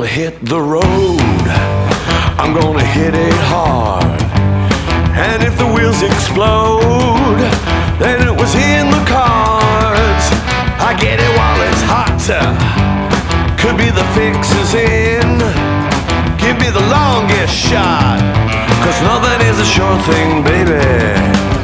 hit the road, I'm gonna hit it hard. And if the wheels explode, then it was in the cards. I get it while it's hot, could be the fix is in. Give me the longest shot, 'cause nothing is a sure thing, baby.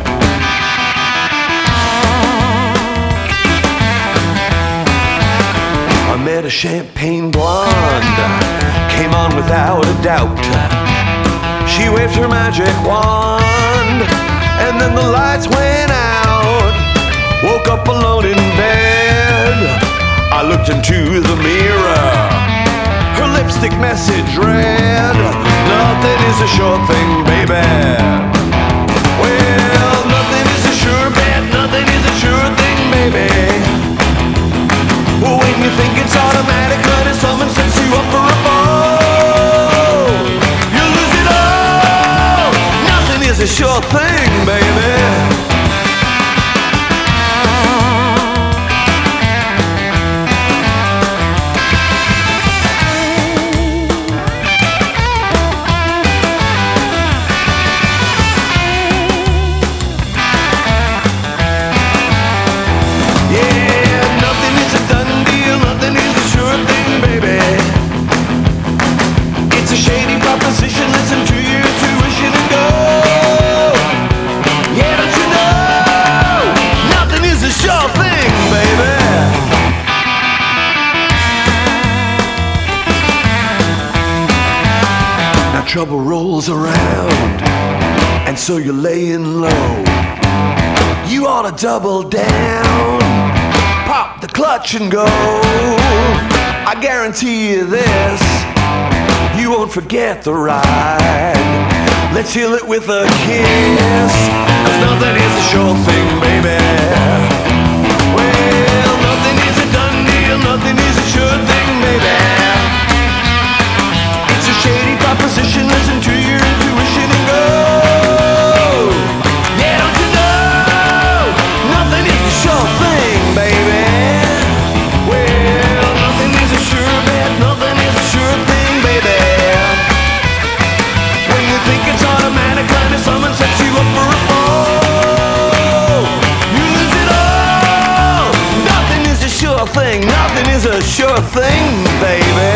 I met a champagne blonde, came on without a doubt. She waved her magic wand, and then the lights went out. Woke up alone in bed, I looked into the mirror. Her lipstick message read, nothing is a sure thing, baby. Well, nothing is a sure bet, nothing is a sure thing, baby. When you think it's automatic, honey, someone sets you up for a fall. You lose it all. Nothing is a sure thing, baby. Listen to your tuition and go. Yeah, don't you know? Nothing is a sure thing, baby. Now trouble rolls around, and so you're laying low. You ought to double down, pop the clutch and go. I guarantee you this, you won't forget the ride. Let's heal it with a kiss, 'cause nothing is a sure thing, baby. Well, nothing is a done deal, nothing is a sure thing, baby. It's a shady proposition, listen to your intuition and go. Yeah, don't you know? Nothing is a sure thing, baby. Well, nothing is a sure bet, nothing is a sure thing, baby. Someone sets you up for a fall. You lose it all. Nothing is a sure thing. Nothing is a sure thing, baby.